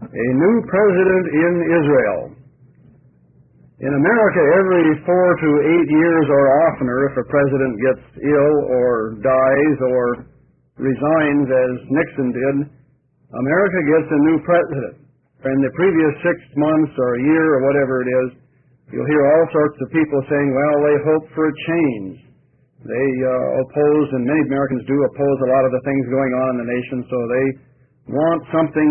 A new president in Israel. In America, every 4 to 8 years or oftener, if a president gets ill or dies or resigns, as Nixon did, America gets a new president. In the previous 6 months or a year or whatever it is, you'll hear all sorts of people saying, well, they hope for a change. They oppose, and many Americans do oppose a lot of the things going on in the nation, so they want something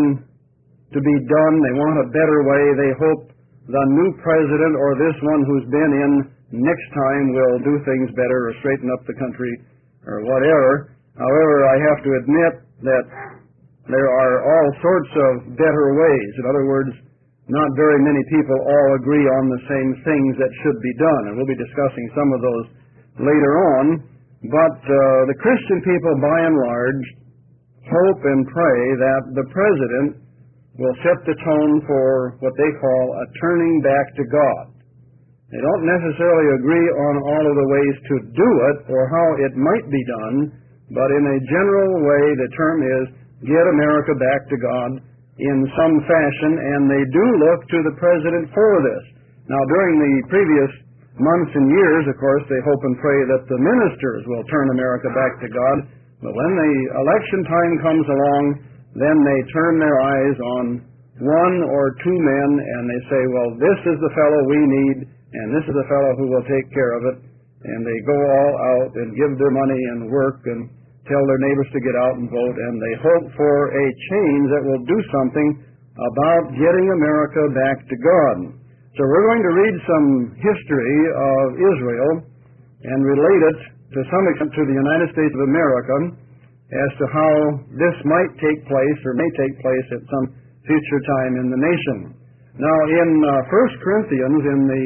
to be done. They want a better way. They hope the new president or this one who's been in next time will do things better or straighten up the country or whatever. However, I have to admit that there are all sorts of better ways. In other words, not very many people all agree on the same things that should be done, and we'll be discussing some of those later on. But the Christian people, by and large, hope and pray that the president will set the tone for what they call a turning back to God. They don't necessarily agree on all of the ways to do it or how it might be done, but in a general way the term is get America back to God in some fashion, and they do look to the president for this. Now, during the previous months and years, of course, they hope and pray that the ministers will turn America back to God, but when the election time comes along, then they turn their eyes on one or two men, and they say, well, this is the fellow we need, and this is the fellow who will take care of it, and they go all out and give their money and work and tell their neighbors to get out and vote, and they hope for a change that will do something about getting America back to God. So we're going to read some history of Israel and relate it to some extent to the United States of America as to how this might take place or may take place at some future time in the nation. Now, in 1 Corinthians, in the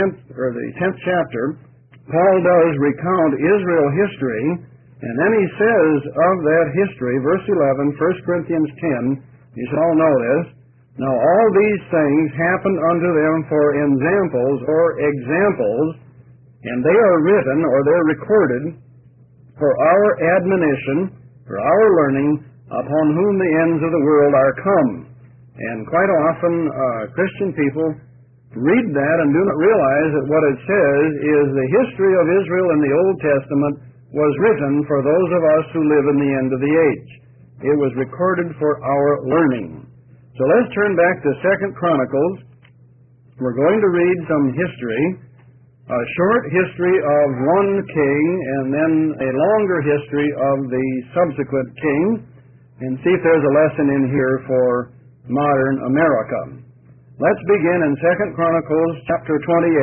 10th chapter, Paul does recount Israel history, and then he says of that history, verse 11, 1 Corinthians 10, you should all know this, now all these things happened unto them for examples or examples, and they are written or they're recorded for our admonition, for our learning, upon whom the ends of the world are come. And quite often Christian people read that and do not realize that what it says is the history of Israel in the Old Testament was written for those of us who live in the end of the age. It was recorded for our learning. So let's turn back to 2 Chronicles. We're going to read some history, a short history of one king, and then a longer history of the subsequent king, and see if there's a lesson in here for modern America. Let's begin in 2 Chronicles chapter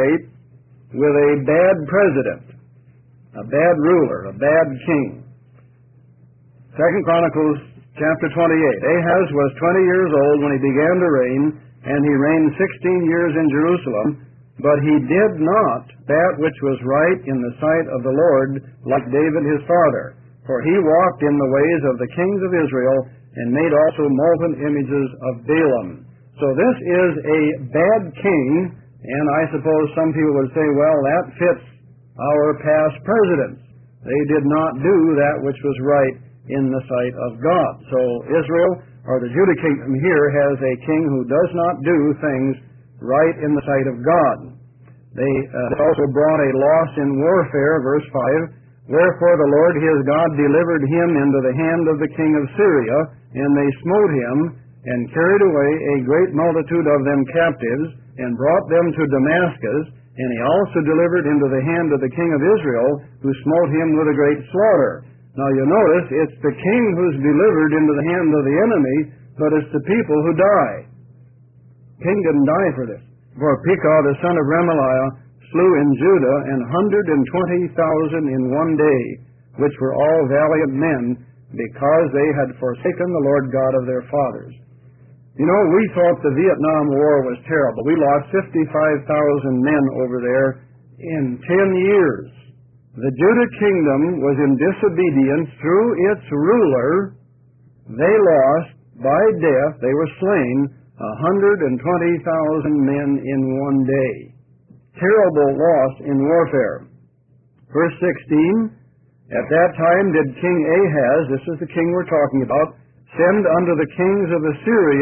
28 with a bad president, a bad ruler, a bad king. 2 Chronicles chapter 28. Ahaz was 20 years old when he began to reign, and he reigned 16 years in Jerusalem. But he did not that which was right in the sight of the Lord, like David his father. For he walked in the ways of the kings of Israel, and made also molten images of Baalim. So this is a bad king, and I suppose some people would say, well, that fits our past presidents. They did not do that which was right in the sight of God. So Israel, or the Judah kingdom here, has a king who does not do things right in the sight of God. They also brought a loss in warfare, verse 5. Wherefore the Lord his God delivered him into the hand of the king of Syria, and they smote him, and carried away a great multitude of them captives, and brought them to Damascus, and he also delivered into the hand of the king of Israel, who smote him with a great slaughter. Now you notice, it's the king who's delivered into the hand of the enemy, but it's the people who die. King didn't die for this. For Pekah the son of Remaliah slew in Judah 120,000 in one day, which were all valiant men, because they had forsaken the Lord God of their fathers. You know, we thought the Vietnam War was terrible. We lost 55,000 men over there in 10 years. The Judah kingdom was in disobedience through its ruler. They lost by death, they were slain, 120,000 men in one day. Terrible loss in warfare. Verse 16, at that time did King Ahaz, this is the king we're talking about, send unto the kings of Assyria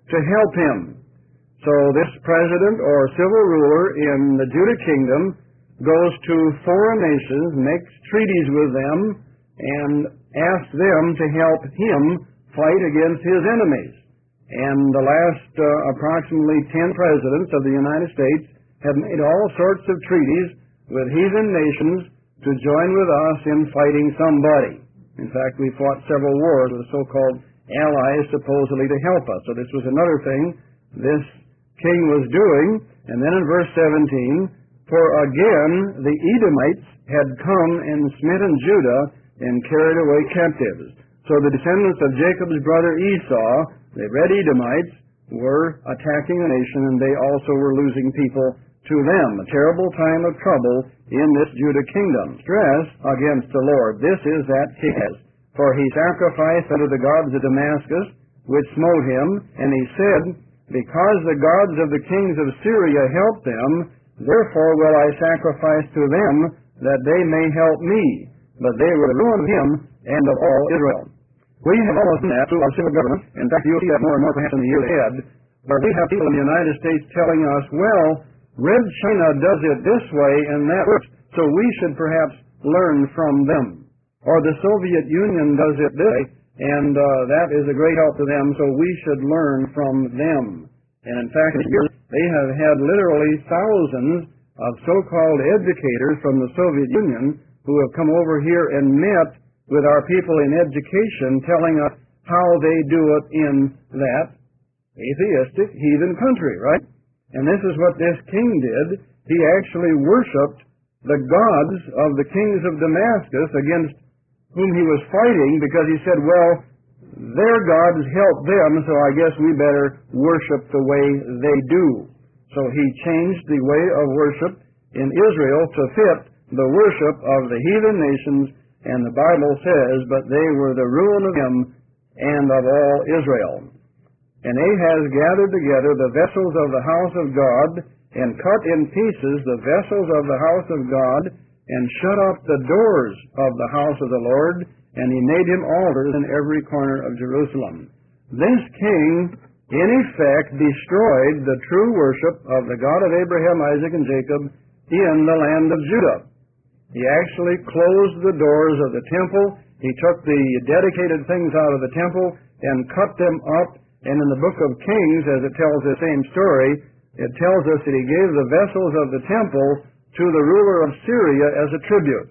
to help him. So this president or civil ruler in the Judah kingdom goes to foreign nations, makes treaties with them, and asks them to help him fight against his enemies. And the last approximately 10 presidents of the United States have made all sorts of treaties with heathen nations to join with us in fighting somebody. In fact, we fought several wars with so-called allies supposedly to help us. So this was another thing this king was doing. And then in verse 17, for again the Edomites had come and smitten Judah and carried away captives. So the descendants of Jacob's brother Esau, the red Edomites, were attacking a nation, and they also were losing people to them. A terrible time of trouble in this Judah kingdom. Stress against the Lord. This is that king. For he sacrificed unto the gods of Damascus, which smote him, and he said, because the gods of the kings of Syria helped them, therefore will I sacrifice to them, that they may help me. But they will ruin him and of all Israel. We have almost done that through our civil government. In fact, you'll see that more and more perhaps in the years ahead, where we have people in the United States telling us, well, Red China does it this way and that works, so we should perhaps learn from them. Or the Soviet Union does it this way, and that is a great help to them, so we should learn from them. And in fact, they have had literally thousands of so-called educators from the Soviet Union who have come over here and met with our people in education, telling us how they do it in that atheistic heathen country, right? And this is what this king did. He actually worshipped the gods of the kings of Damascus against whom he was fighting, because he said, well, their gods help them, so I guess we better worship the way they do. So he changed the way of worship in Israel to fit the worship of the heathen nations, and the Bible says, but they were the ruin of him and of all Israel. And Ahaz gathered together the vessels of the house of God, and cut in pieces the vessels of the house of God, and shut up the doors of the house of the Lord, and he made him altars in every corner of Jerusalem. This king, in effect, destroyed the true worship of the God of Abraham, Isaac, and Jacob in the land of Judah. He actually closed the doors of the temple. He took the dedicated things out of the temple and cut them up. And in the book of Kings, as it tells the same story, it tells us that he gave the vessels of the temple to the ruler of Syria as a tribute.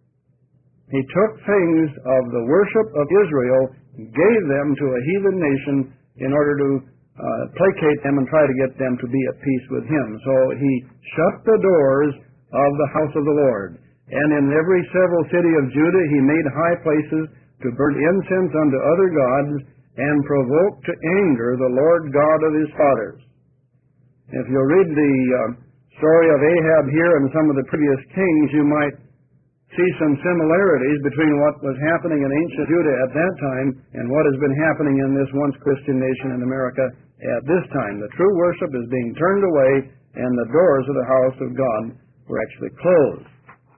He took things of the worship of Israel, gave them to a heathen nation in order to placate them and try to get them to be at peace with him. So he shut the doors of the house of the Lord. And in every several city of Judah he made high places to burn incense unto other gods, and provoke to anger the Lord God of his fathers. If you'll read the story of Ahab here and some of the previous kings, you might see some similarities between what was happening in ancient Judah at that time and what has been happening in this once Christian nation in America at this time. The true worship is being turned away, and the doors of the house of God were actually closed.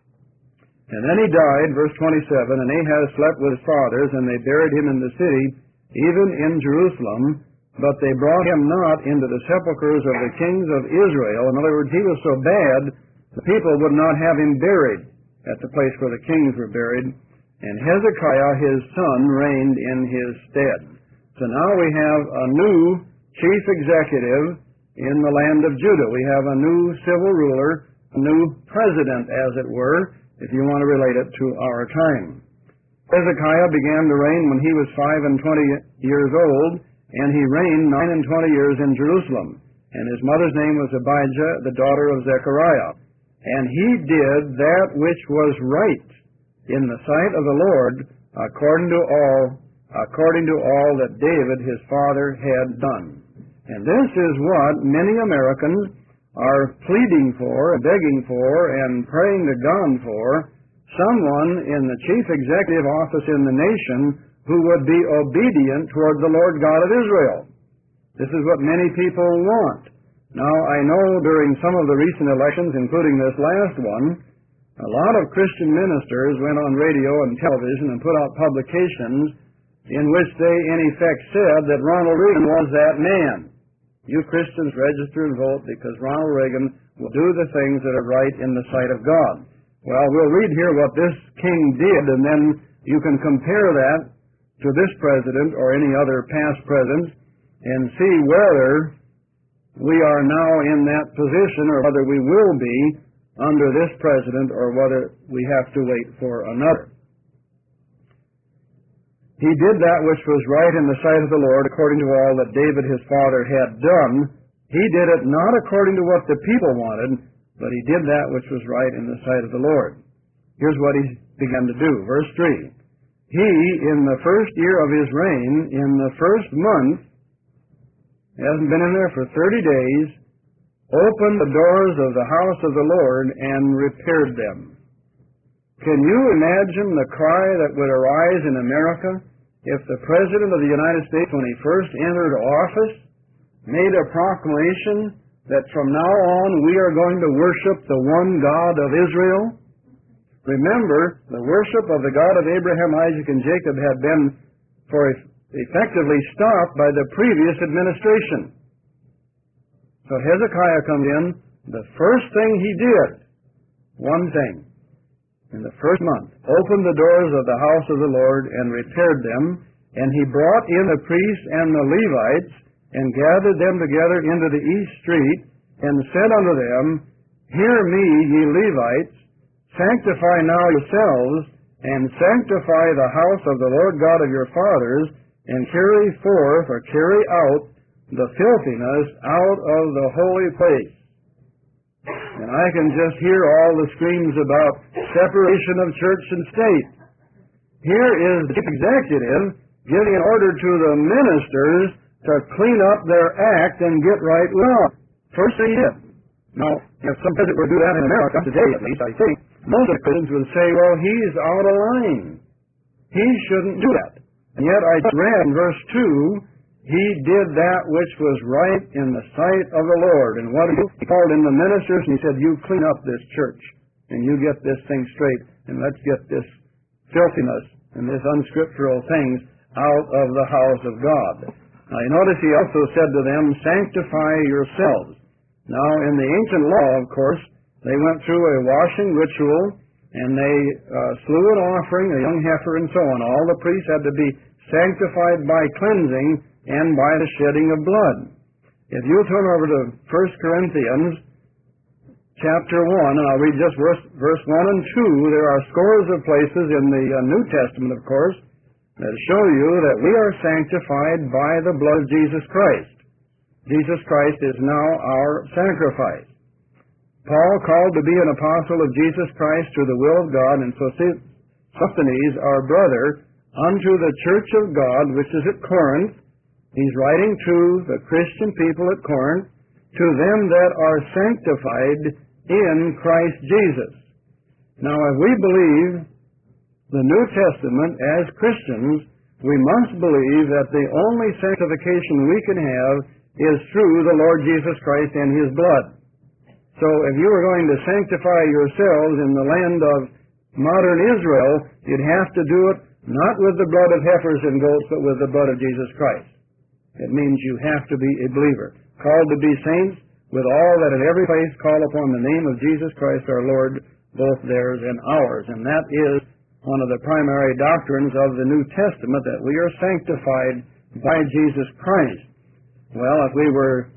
And then he died, verse 27, and Ahaz slept with his fathers, and they buried him in the city, even in Jerusalem, but they brought him not into the sepulchres of the kings of Israel. In other words, he was so bad, the people would not have him buried at the place where the kings were buried. And Hezekiah, his son, reigned in his stead. So now we have a new chief executive in the land of Judah. We have a new civil ruler, a new president, as it were, if you want to relate it to our time. Hezekiah began to reign when he was 25 years old, and he reigned 29 years in Jerusalem. And his mother's name was Abijah, the daughter of Zechariah. And he did that which was right in the sight of the Lord, according to all that David his father had done. And this is what many Americans are pleading for, begging for, and praying to God for, someone in the chief executive office in the nation who would be obedient toward the Lord God of Israel. This is what many people want. Now, I know during some of the recent elections, including this last one, a lot of Christian ministers went on radio and television and put out publications in which they in effect said that Ronald Reagan was that man. You Christians register and vote because Ronald Reagan will do the things that are right in the sight of God. Well, we'll read here what this king did, and then you can compare that to this president or any other past presidents and see whether we are now in that position or whether we will be under this president or whether we have to wait for another. He did that which was right in the sight of the Lord according to all that David his father had done. He did it not according to what the people wanted, but he did that which was right in the sight of the Lord. Here's what he began to do. Verse 3. He, in the first year of his reign, in the first month, hasn't been in there for 30 days, opened the doors of the house of the Lord and repaired them. Can you imagine the cry that would arise in America if the President of the United States, when he first entered office, made a proclamation that from now on we are going to worship the one God of Israel? Remember, the worship of the God of Abraham, Isaac, and Jacob had been effectively stopped by the previous administration. So Hezekiah comes in, the first thing he did, one thing, in the first month, opened the doors of the house of the Lord and repaired them, and he brought in the priests and the Levites and gathered them together into the east street and said unto them, Hear me, ye Levites, sanctify now yourselves, and sanctify the house of the Lord God of your fathers, and carry forth or carry out the filthiness out of the holy place. And I can just hear all the screams about separation of church and state. Here is the chief executive giving an order to the ministers to clean up their act and get right with God. First thing he did. Now, if some president were to do that in America, today at least, I think, most of the Christians would say, well, he's out of line. He shouldn't do that. And yet I just read in verse 2, he did that which was right in the sight of the Lord. And what he called in the ministers, and he said, you clean up this church, and you get this thing straight, and let's get this filthiness and this unscriptural things out of the house of God. Now, you notice he also said to them, sanctify yourselves. Now, in the ancient law, of course, they went through a washing ritual, and they slew an offering, a young heifer, and so on. All the priests had to be sanctified by cleansing and by the shedding of blood. If you turn over to 1 Corinthians chapter 1, and I'll read just verse 1 and 2, there are scores of places in the New Testament, of course, that show you that we are sanctified by the blood of Jesus Christ. Jesus Christ is now our sacrifice. Paul called to be an apostle of Jesus Christ to the will of God, and Sosthenes, our brother, unto the church of God, which is at Corinth. He's writing to the Christian people at Corinth, to them that are sanctified in Christ Jesus. Now, if we believe the New Testament as Christians, we must believe that the only sanctification we can have is through the Lord Jesus Christ and His blood. So if you were going to sanctify yourselves in the land of modern Israel, you'd have to do it not with the blood of heifers and goats, but with the blood of Jesus Christ. It means you have to be a believer, called to be saints, with all that at every place call upon the name of Jesus Christ our Lord, both theirs and ours. And that is one of the primary doctrines of the New Testament, that we are sanctified by Jesus Christ. Well, if we were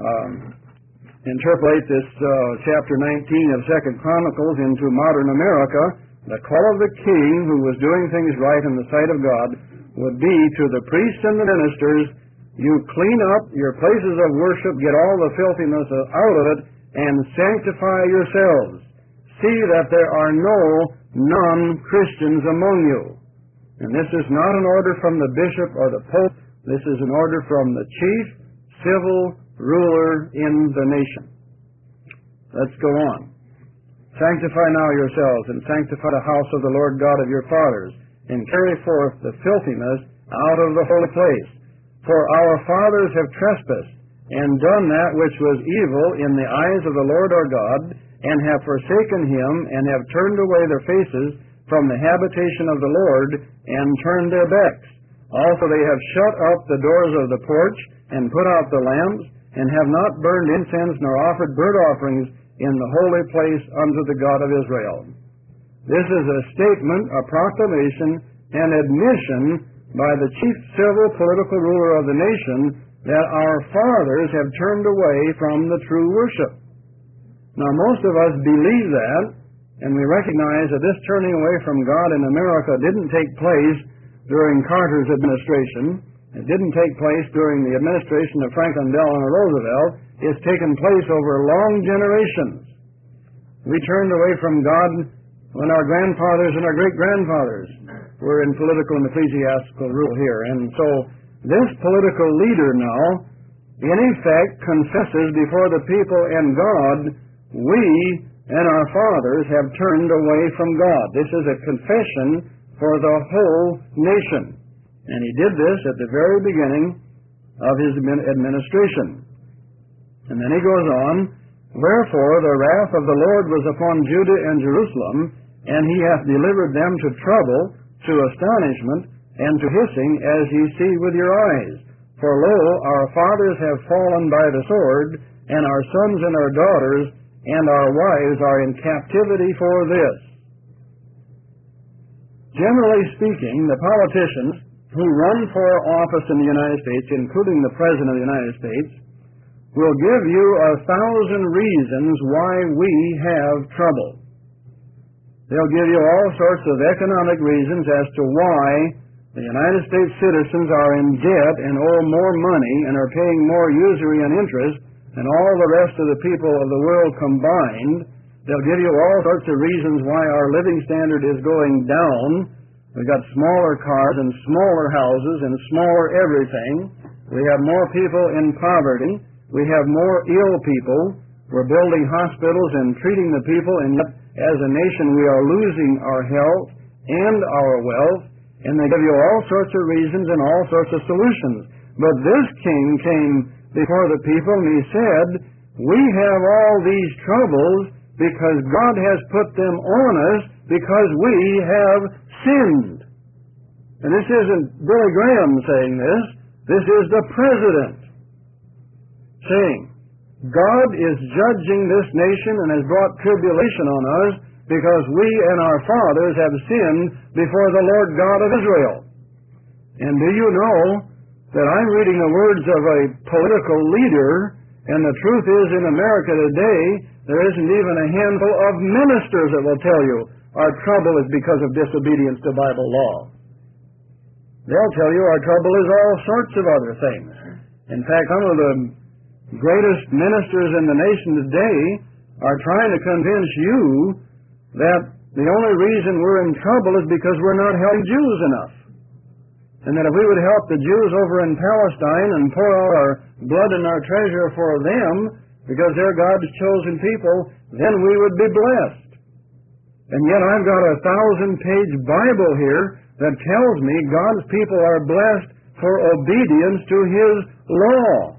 interpolate this chapter 19 of 2 Chronicles into modern America, the call of the king who was doing things right in the sight of God would be to the priests and the ministers, you clean up your places of worship, get all the filthiness out of it, and sanctify yourselves. See that there are no non-Christians among you. And this is not an order from the bishop or the pope. This is an order from the chief civil ruler in the nation. Let's go on. Sanctify now yourselves, and sanctify the house of the Lord God of your fathers, and carry forth the filthiness out of the holy place. For our fathers have trespassed, and done that which was evil in the eyes of the Lord our God, and have forsaken Him, and have turned away their faces from the habitation of the Lord, and turned their backs. Also they have shut up the doors of the porch, and put out the lamps, and have not burned incense nor offered burnt offerings in the holy place unto the God of Israel. This is a statement, a proclamation, an admission by the chief civil political ruler of the nation that our fathers have turned away from the true worship. Now, most of us believe that, and we recognize that this turning away from God in America didn't take place during Carter's administration. It didn't take place during the administration of Franklin Delano Roosevelt. It's taken place over long generations. We turned away from God when our grandfathers and our great-grandfathers were in political and ecclesiastical rule here. And so this political leader now, in effect, confesses before the people and God, we and our fathers have turned away from God. This is a confession for the whole nation. And he did this at the very beginning of his administration. And then he goes on, wherefore the wrath of the Lord was upon Judah and Jerusalem, and he hath delivered them to trouble, to astonishment, and to hissing, as ye see with your eyes. For lo, our fathers have fallen by the sword, and our sons and our daughters and our wives are in captivity for this. Generally speaking, the politicians who run for office in the United States, including the President of the United States, will give you 1,000 reasons why we have trouble. They'll give you all sorts of economic reasons as to why the United States citizens are in debt and owe more money and are paying more usury and interest than all the rest of the people of the world combined. They'll give you all sorts of reasons why our living standard is going down. We've got smaller cars and smaller houses and smaller everything. We have more people in poverty. We have more ill people. We're building hospitals and treating the people, and yet as a nation we are losing our health and our wealth, and they give you all sorts of reasons and all sorts of solutions. But this king came before the people and he said, we have all these troubles because God has put them on us because we have sinned. And this isn't Billy Graham saying this. This is the President saying, God is judging this nation and has brought tribulation on us because we and our fathers have sinned before the Lord God of Israel. And do you know that I'm reading the words of a political leader, and the truth is in America today, there isn't even a handful of ministers that will tell you our trouble is because of disobedience to Bible law. They'll tell you our trouble is all sorts of other things. In fact, some of the greatest ministers in the nation today are trying to convince you that the only reason we're in trouble is because we're not helping Jews enough. And that if we would help the Jews over in Palestine and pour out our blood and our treasure for them, because they're God's chosen people, then we would be blessed. And yet I've got a 1,000-page Bible here that tells me God's people are blessed for obedience to His law.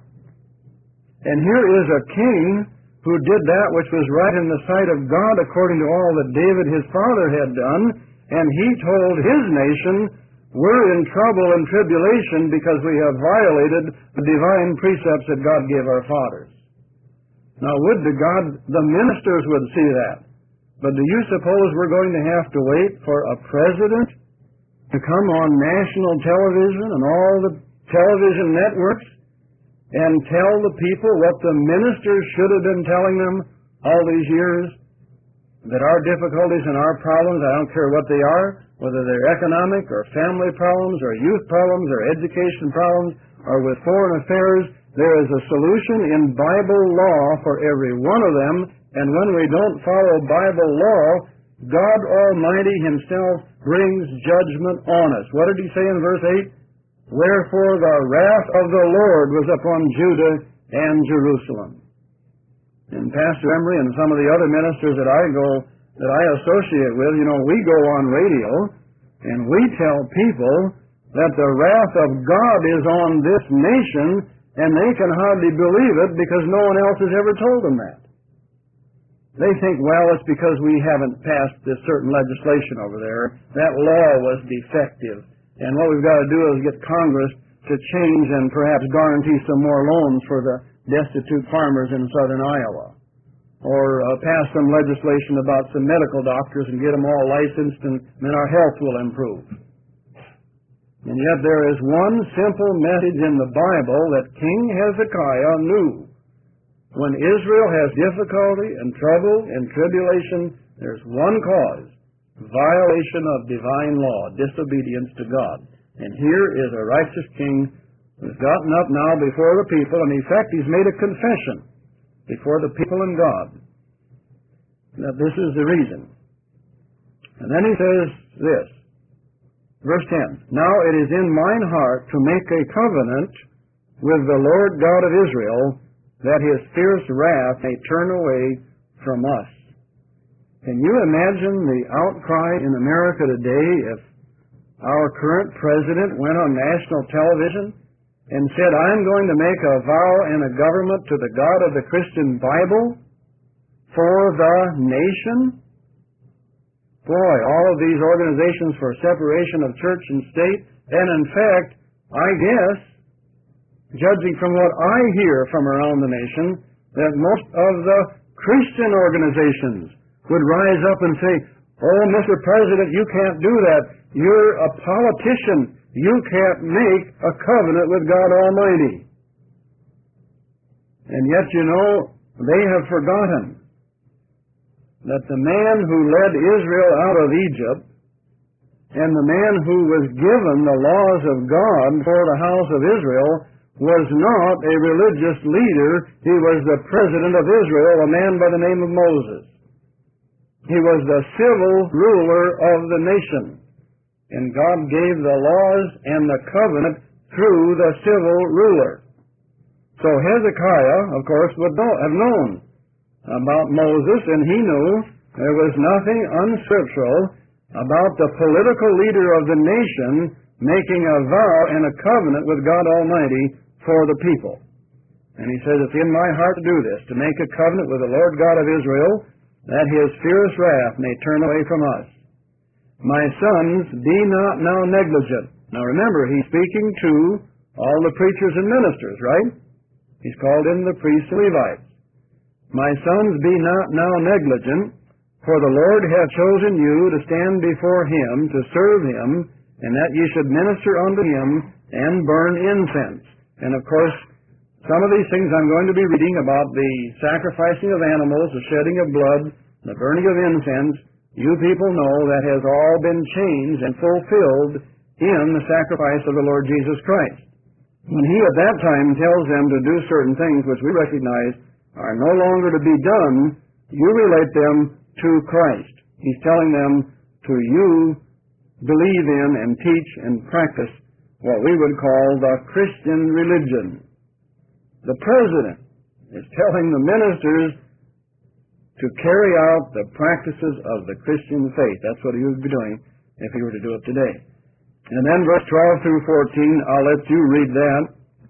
And here is a king who did that which was right in the sight of God according to all that David his father had done, and he told his nation, we're in trouble and tribulation because we have violated the divine precepts that God gave our fathers. Now would to God the ministers would see that. But do you suppose we're going to have to wait for a president to come on national television and all the television networks and tell the people what the ministers should have been telling them all these years? That our difficulties and our problems, I don't care what they are, whether they're economic or family problems or youth problems or education problems or with foreign affairs, there is a solution in Bible law for every one of them. And when we don't follow Bible law, God Almighty Himself brings judgment on us. What did He say in verse 8? Wherefore the wrath of the Lord was upon Judah and Jerusalem. And Pastor Emery and some of the other ministers that I associate with, we go on radio and we tell people that the wrath of God is on this nation, and they can hardly believe it because no one else has ever told them that. They think, well, it's because we haven't passed this certain legislation over there. That law was defective. And what we've got to do is get Congress to change and perhaps guarantee some more loans for the destitute farmers in southern Iowa. Or pass some legislation about some medical doctors and get them all licensed, and then our health will improve. And yet there is one simple message in the Bible that King Hezekiah knew. When Israel has difficulty and trouble and tribulation, there's one cause: violation of divine law, disobedience to God. And here is a righteous king who's gotten up now before the people, and in fact he's made a confession before the people and God that this is the reason. And then he says this, verse 10, "Now it is in mine heart to make a covenant with the Lord God of Israel, that his fierce wrath may turn away from us." Can you imagine the outcry in America today if our current president went on national television and said, "I'm going to make a vow and a government to the God of the Christian Bible for the nation"? Boy, all of these organizations for separation of church and state, and in fact, I guess, judging from what I hear from around the nation, that most of the Christian organizations would rise up and say, "Oh, Mr. President, you can't do that. You're a politician. You can't make a covenant with God Almighty." And yet, you know, they have forgotten that the man who led Israel out of Egypt and the man who was given the laws of God for the house of Israel was not a religious leader. He was the president of Israel, a man by the name of Moses. He was the civil ruler of the nation. And God gave the laws and the covenant through the civil ruler. So Hezekiah, of course, would have known about Moses, and he knew there was nothing unscriptural about the political leader of the nation making a vow and a covenant with God Almighty for the people. And he says, "It's in my heart to do this, to make a covenant with the Lord God of Israel, that his fierce wrath may turn away from us. My sons, be not now negligent." Now remember, he's speaking to all the preachers and ministers, right? He's called in the priests and Levites. "My sons, be not now negligent, for the Lord hath chosen you to stand before him, to serve him, and that ye should minister unto him and burn incense." And of course, some of these things I'm going to be reading about the sacrificing of animals, the shedding of blood, the burning of incense. You people know that has all been changed and fulfilled in the sacrifice of the Lord Jesus Christ. When he at that time tells them to do certain things which we recognize are no longer to be done, you relate them to Christ. He's telling them to you believe in and teach and practice what we would call the Christian religion. The president is telling the ministers to carry out the practices of the Christian faith. That's what he would be doing if he were to do it today. And then verse 12 through 14, I'll let you read that.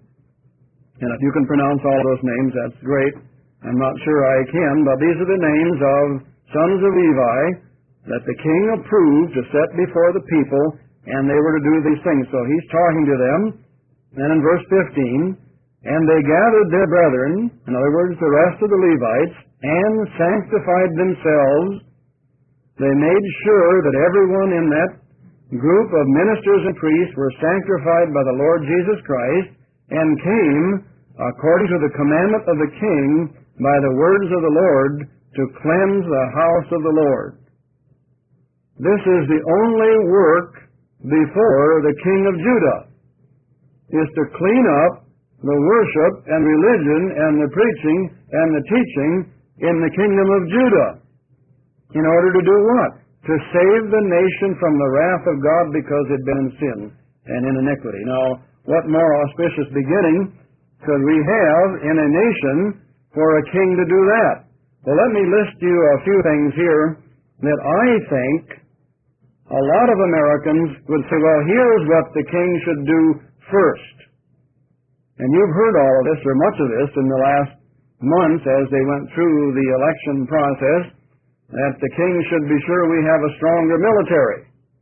And if you can pronounce all those names, that's great. I'm not sure I can, but these are the names of sons of Levi that the king approved to set before the people, and they were to do these things. So he's talking to them. And in verse 15, "And they gathered their brethren," in other words, the rest of the Levites, "and sanctified themselves." They made sure that everyone in that group of ministers and priests were sanctified by the Lord Jesus Christ, and came, according to the commandment of the king, by the words of the Lord, to cleanse the house of the Lord. This is the only work before the king of Judah, is to clean up the worship and religion and the preaching and the teaching in the kingdom of Judah. In order to do what? To save the nation from the wrath of God because it had been in sin and in iniquity. Now, what more auspicious beginning could we have in a nation for a king to do that? Well, let me list you a few things here that I think a lot of Americans would say, well, here's what the king should do first. And you've heard all of this, or much of this, in the last months as they went through the election process, that the king should be sure we have a stronger military.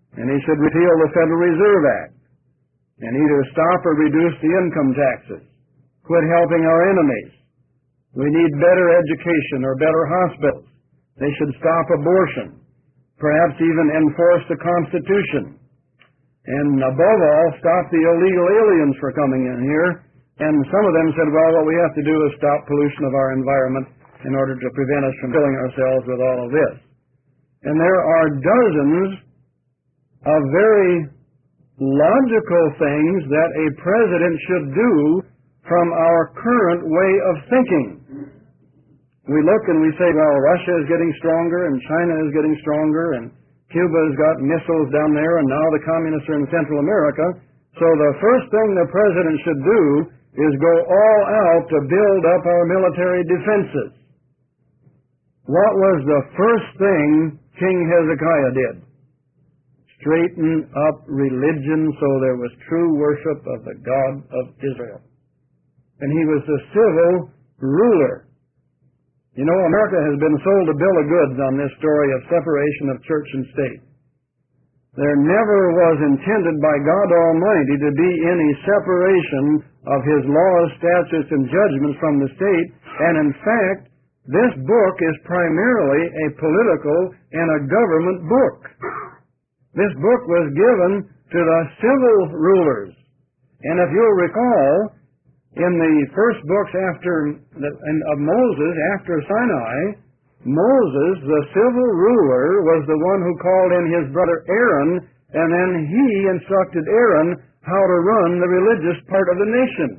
And he should repeal the Federal Reserve Act and either stop or reduce the income taxes, quit helping our enemies. We need better education or better hospitals. They should stop abortion, perhaps even enforce the Constitution. And above all, stop the illegal aliens from coming in here. And some of them said, well, what we have to do is stop pollution of our environment in order to prevent us from killing ourselves with all of this. And there are dozens of very logical things that a president should do from our current way of thinking. We look and we say, well, Russia is getting stronger and China is getting stronger and Cuba has got missiles down there and now the communists are in Central America. So the first thing the president should do is go all out to build up our military defenses. What was the first thing King Hezekiah did? Straighten up religion so there was true worship of the God of Israel. And he was the civil ruler. You know, America has been sold a bill of goods on this story of separation of church and state. There never was intended by God Almighty to be any separation of His laws, statutes, and judgments from the state. And in fact, this book is primarily a political and a government book. This book was given to the civil rulers. And if you'll recall, in the first books of Moses, after Sinai, Moses, the civil ruler, was the one who called in his brother Aaron, and then he instructed Aaron how to run the religious part of the nation.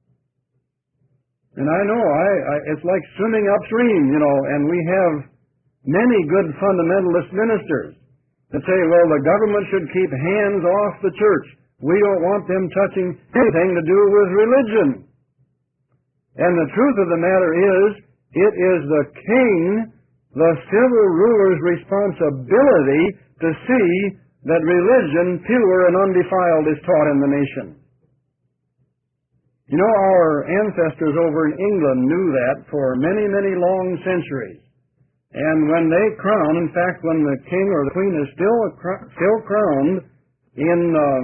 And I know, it's like swimming upstream, you know, and we have many good fundamentalist ministers that say, well, the government should keep hands off the church. We don't want them touching anything to do with religion. And the truth of the matter is, it is the king, the civil ruler's responsibility to see that religion, pure and undefiled, is taught in the nation. You know, our ancestors over in England knew that for many, many long centuries. And when they crown, in fact, when the king or the queen is still crowned in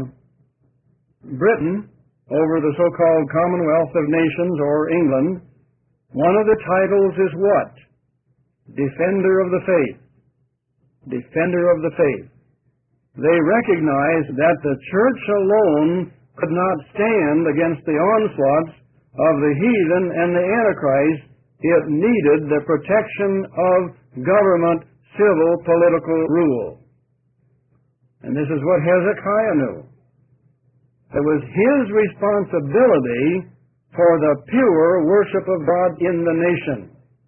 Britain over the so-called Commonwealth of Nations or England, one of the titles is what? Defender of the Faith. Defender of the Faith. They recognized that the church alone could not stand against the onslaughts of the heathen and the Antichrist. It needed the protection of government, civil, political rule. And this is what Hezekiah knew. It was his responsibility for the pure worship of God in the nation.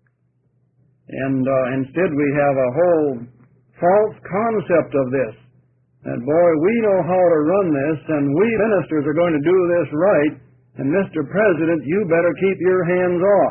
And instead we have a whole false concept of this. That, boy, we know how to run this, and we ministers are going to do this right, and Mr. President, you better keep your hands off.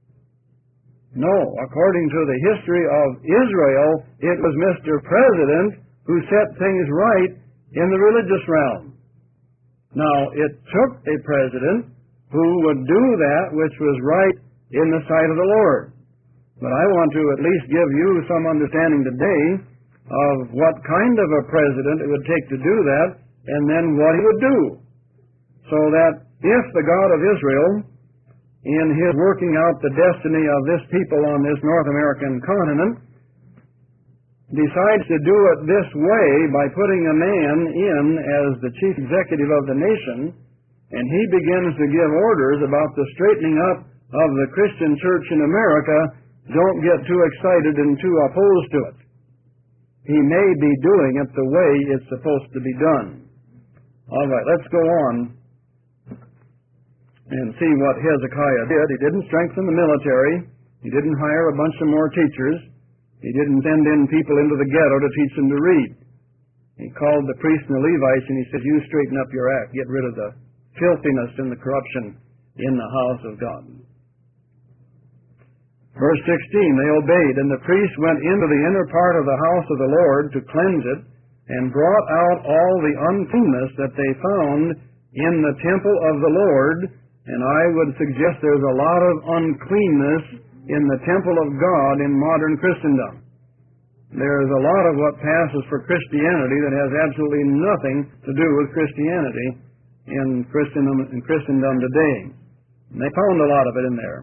No, according to the history of Israel, it was Mr. President who set things right in the religious realm. Now, it took a president who would do that which was right in the sight of the Lord. But I want to at least give you some understanding today of what kind of a president it would take to do that, and then what he would do. So that if the God of Israel, in His working out the destiny of this people on this North American continent, decides to do it this way by putting a man in as the chief executive of the nation, and he begins to give orders about the straightening up of the Christian church in America, don't get too excited and too opposed to it. He may be doing it the way it's supposed to be done. All right, let's go on and see what Hezekiah did. He didn't strengthen the military. He didn't hire a bunch of more teachers. He didn't send in people into the ghetto to teach them to read. He called the priests and the Levites and he said, you straighten up your act. Get rid of the filthiness and the corruption in the house of God. Verse 16, they obeyed, and the priests went into the inner part of the house of the Lord to cleanse it, and brought out all the uncleanness that they found in the temple of the Lord. And I would suggest there's a lot of uncleanness in the temple of God in modern Christendom. There's a lot of what passes for Christianity that has absolutely nothing to do with Christianity in Christendom today. And they found a lot of it in there.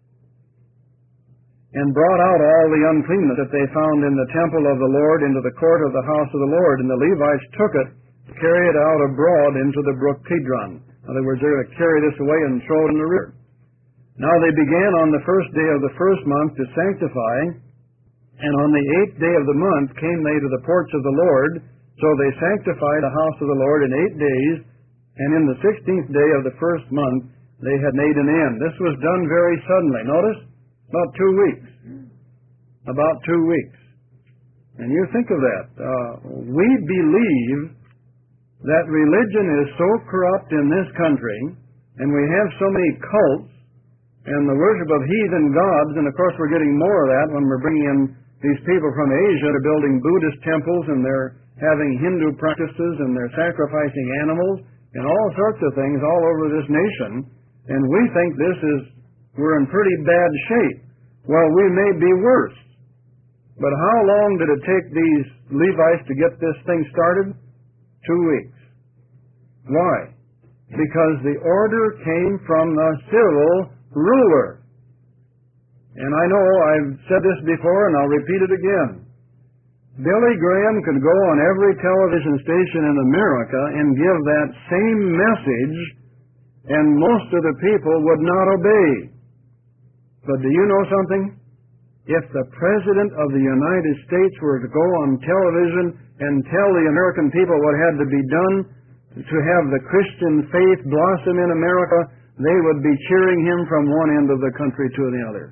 And brought out all the uncleanness that they found in the temple of the Lord into the court of the house of the Lord. And the Levites took it, to carry it out abroad into the brook Kidron. In other words, they were to carry this away and throw it in the river. Now they began on the first day of the first month to sanctify, and on the 8th day of the month came they to the porch of the Lord. So they sanctified the house of the Lord in 8 days, and in the 16th day of the first month they had made an end. This was done very suddenly. Notice? About 2 weeks. About 2 weeks. And you think of that. We believe that religion is so corrupt in this country, and we have so many cults, and the worship of heathen gods, and of course we're getting more of that when we're bringing in these people from Asia. They're building Buddhist temples, and they're having Hindu practices, and they're sacrificing animals, and all sorts of things all over this nation, and we think we're in pretty bad shape. Well, we may be worse. But how long did it take these Levites to get this thing started? 2 weeks. Why? Because the order came from the civil ruler. And I know I've said this before, and I'll repeat it again. Billy Graham could go on every television station in America and give that same message, and most of the people would not obey. But do you know something? If the President of the United States were to go on television and tell the American people what had to be done to have the Christian faith blossom in America, they would be cheering him from one end of the country to the other.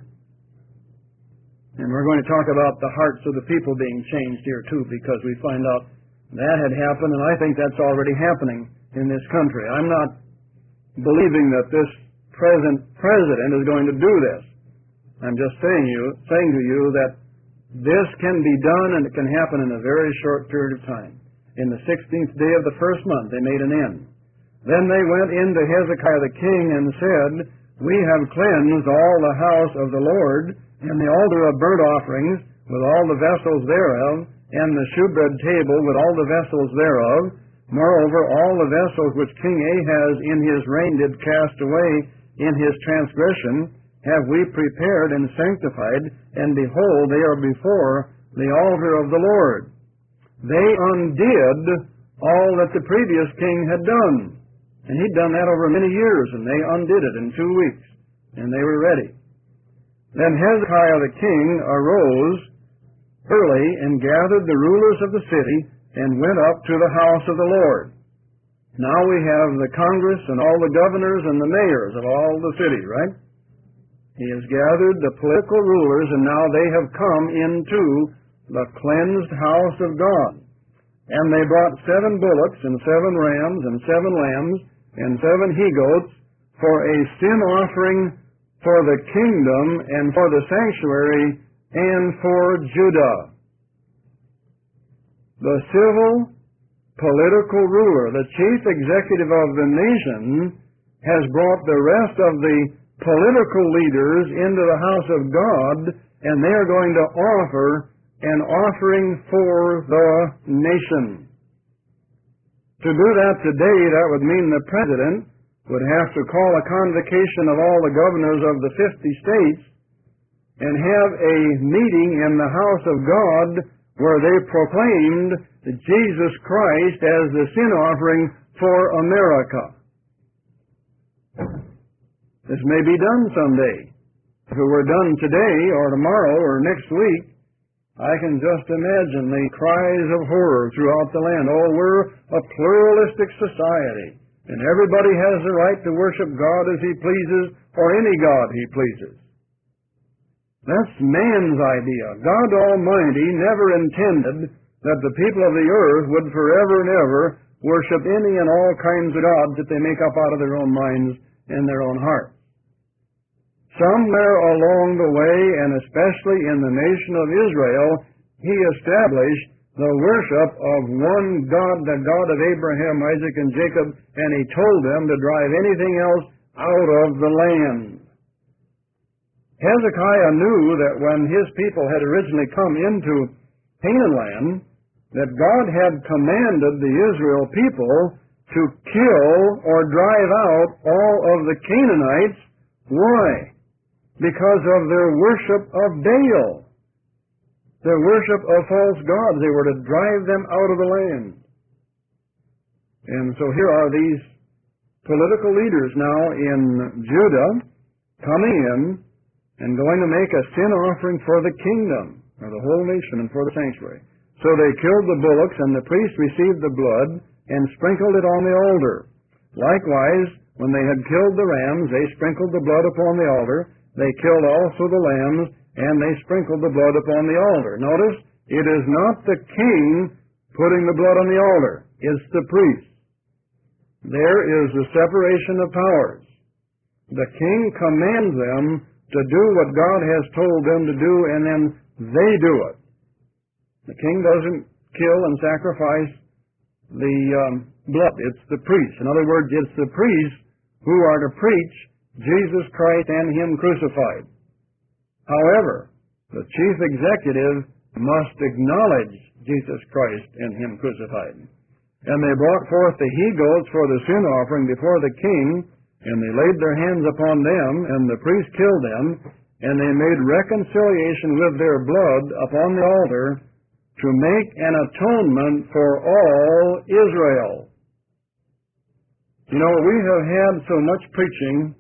And we're going to talk about the hearts of the people being changed here too, because we find out that had happened, and I think that's already happening in this country. I'm not believing that this present president is going to do this. I'm just saying to you that this can be done, and it can happen in a very short period of time. In the 16th day of the first month, they made an end. Then they went into Hezekiah the king and said, "We have cleansed all the house of the Lord, and the altar of burnt offerings, with all the vessels thereof, and the shewbread table, with all the vessels thereof. Moreover, all the vessels which King Ahaz in his reign did cast away in his transgression, have we prepared and sanctified, and behold, they are before the altar of the Lord." They undid all that the previous king had done. And he'd done that over many years, and they undid it in 2 weeks, and they were ready. Then Hezekiah the king arose early and gathered the rulers of the city and went up to the house of the Lord. Now we have the Congress and all the governors and the mayors of all the cities, right? He has gathered the political rulers, and now they have come into the cleansed house of God. And they brought 7 bullocks and 7 rams and 7 lambs and 7 he-goats for a sin offering for the kingdom and for the sanctuary and for Judah. The civil political ruler, the chief executive of the nation, has brought the rest of the political leaders into the house of God, and they are going to offer an offering for the nation. To do that today, that would mean the president would have to call a convocation of all the governors of the 50 states and have a meeting in the house of God where they proclaimed Jesus Christ as the sin offering for America. This may be done someday. If it were done today or tomorrow or next week, I can just imagine the cries of horror throughout the land. Oh, we're a pluralistic society, and everybody has the right to worship God as he pleases, or any God he pleases. That's man's idea. God Almighty never intended that the people of the earth would forever and ever worship any and all kinds of gods that they make up out of their own minds and their own hearts. Somewhere along the way, and especially in the nation of Israel, he established the worship of one God, the God of Abraham, Isaac, and Jacob, and he told them to drive anything else out of the land. Hezekiah knew that when his people had originally come into Canaan land, that God had commanded the Israel people to kill or drive out all of the Canaanites. Why? Because of their worship of Baal, their worship of false gods. They were to drive them out of the land. And so here are these political leaders now in Judah coming in and going to make a sin offering for the kingdom, or the whole nation, and for the sanctuary. So they killed the bullocks, and the priest received the blood and sprinkled it on the altar. Likewise, when they had killed the rams, they sprinkled the blood upon the altar. They killed also the lambs, and they sprinkled the blood upon the altar. Notice, it is not the king putting the blood on the altar. It's the priest. There is the separation of powers. The king commands them to do what God has told them to do, and then they do it. The king doesn't kill and sacrifice the blood. It's the priests. In other words, it's the priests who are to preach Jesus Christ and Him crucified. However, the chief executive must acknowledge Jesus Christ and Him crucified. And they brought forth the he-goats for the sin offering before the king, and they laid their hands upon them, and the priest killed them, and they made reconciliation with their blood upon the altar to make an atonement for all Israel. You know, we have had so much preaching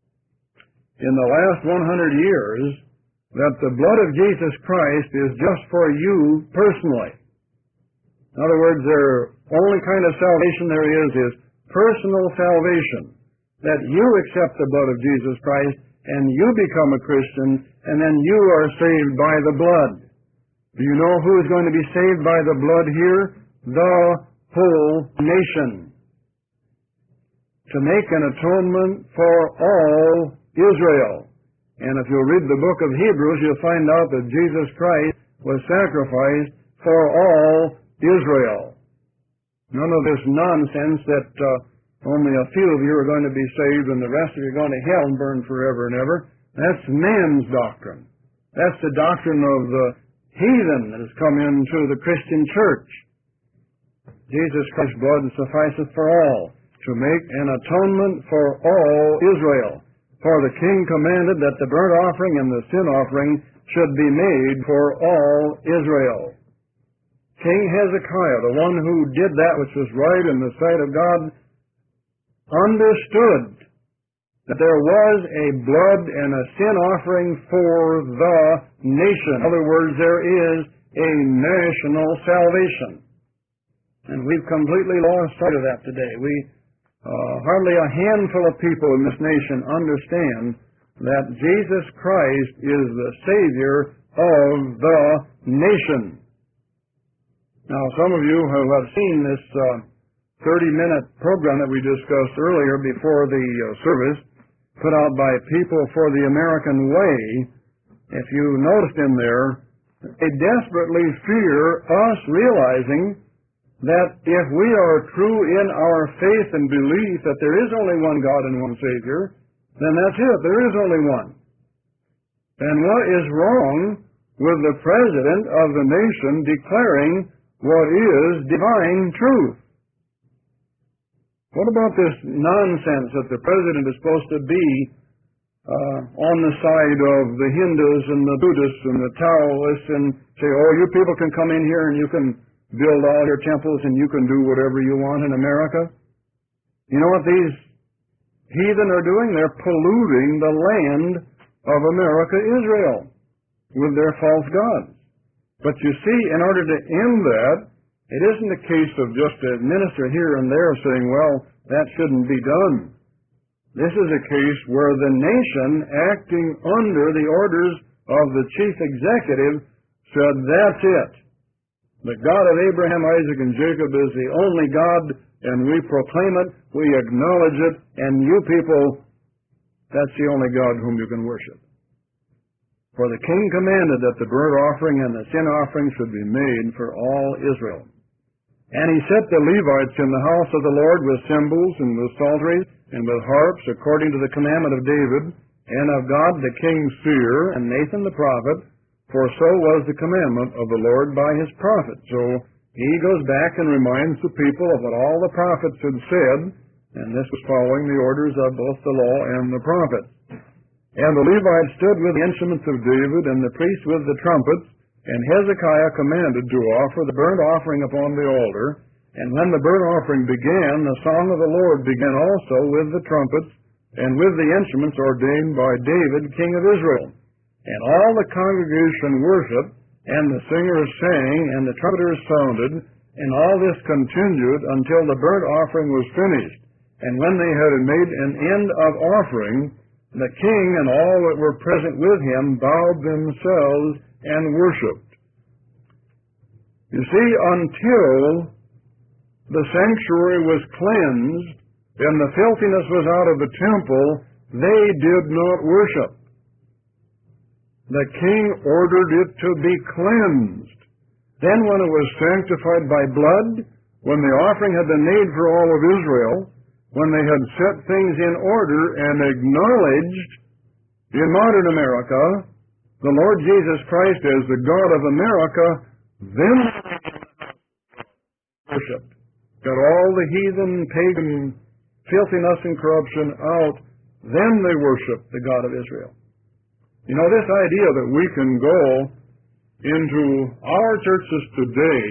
in the last 100 years that the blood of Jesus Christ is just for you personally. In other words, the only kind of salvation there is personal salvation. That you accept the blood of Jesus Christ and you become a Christian, and then you are saved by the blood. Do you know who is going to be saved by the blood here? The whole nation. To make an atonement for all Israel. And if you'll read the book of Hebrews, you'll find out that Jesus Christ was sacrificed for all Israel. None of this nonsense that only a few of you are going to be saved and the rest of you are going to hell and burn forever and ever. That's man's doctrine. That's the doctrine of the heathen that has come into the Christian church. Jesus Christ's blood sufficeth for all, to make an atonement for all Israel. For the king commanded that the burnt offering and the sin offering should be made for all Israel. King Hezekiah, the one who did that which was right in the sight of God, understood that there was a blood and a sin offering for the nation. In other words, there is a national salvation. And we've completely lost sight of that today. Hardly a handful of people in this nation understand that Jesus Christ is the Savior of the nation. Now, some of you who have seen this 30-minute program that we discussed earlier before the service, put out by People for the American Way, if you noticed in there, they desperately fear us realizing that if we are true in our faith and belief that there is only one God and one Savior, then that's it. There is only one. And what is wrong with the President of the nation declaring what is divine truth? What about this nonsense that the President is supposed to be on the side of the Hindus and the Buddhists and the Taoists and say, oh, you people can come in here and you can build all your temples and you can do whatever you want in America? You know what these heathen are doing? They're polluting the land of America, Israel, with their false gods. But you see, in order to end that, it isn't a case of just a minister here and there saying, well, that shouldn't be done. This is a case where the nation, acting under the orders of the chief executive, said, that's it. The God of Abraham, Isaac, and Jacob is the only God, and we proclaim it, we acknowledge it, and you people, that's the only God whom you can worship. For the king commanded that the burnt offering and the sin offering should be made for all Israel. And he set the Levites in the house of the Lord with cymbals and with psalteries and with harps, according to the commandment of David and of God the king's seer and Nathan the prophet, for so was the commandment of the Lord by his prophet. So he goes back and reminds the people of what all the prophets had said, and this was following the orders of both the law and the prophets. And the Levites stood with the instruments of David, and the priests with the trumpets, and Hezekiah commanded to offer the burnt offering upon the altar. And when the burnt offering began, the song of the Lord began also with the trumpets, and with the instruments ordained by David, king of Israel. And all the congregation worshiped, and the singers sang, and the trumpeters sounded, and all this continued until the burnt offering was finished. And when they had made an end of offering, the king and all that were present with him bowed themselves and worshipped. You see, until the sanctuary was cleansed and the filthiness was out of the temple, they did not worship. The king ordered it to be cleansed. Then when it was sanctified by blood, when the offering had been made for all of Israel, when they had set things in order and acknowledged in modern America the Lord Jesus Christ as the God of America, then worshipped. Got all the heathen, pagan filthiness and corruption out, then they worshiped the God of Israel. You know, this idea that we can go into our churches today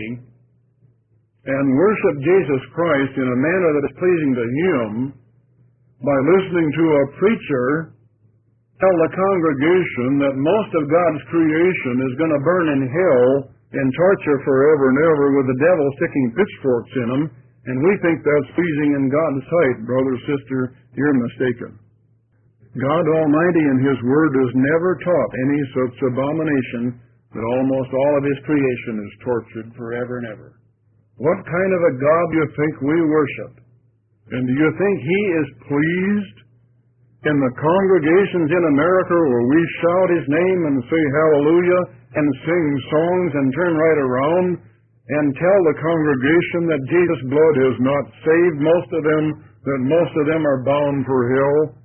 and worship Jesus Christ in a manner that is pleasing to Him by listening to a preacher tell the congregation that most of God's creation is going to burn in hell and torture forever and ever with the devil sticking pitchforks in them, and we think that's pleasing in God's sight. Brother, sister, you're mistaken. God Almighty in His Word has never taught any such abomination that almost all of His creation is tortured forever and ever. What kind of a God do you think we worship? And do you think He is pleased in the congregations in America where we shout His name and say hallelujah and sing songs and turn right around and tell the congregation that Jesus' blood has not saved most of them, that most of them are bound for hell?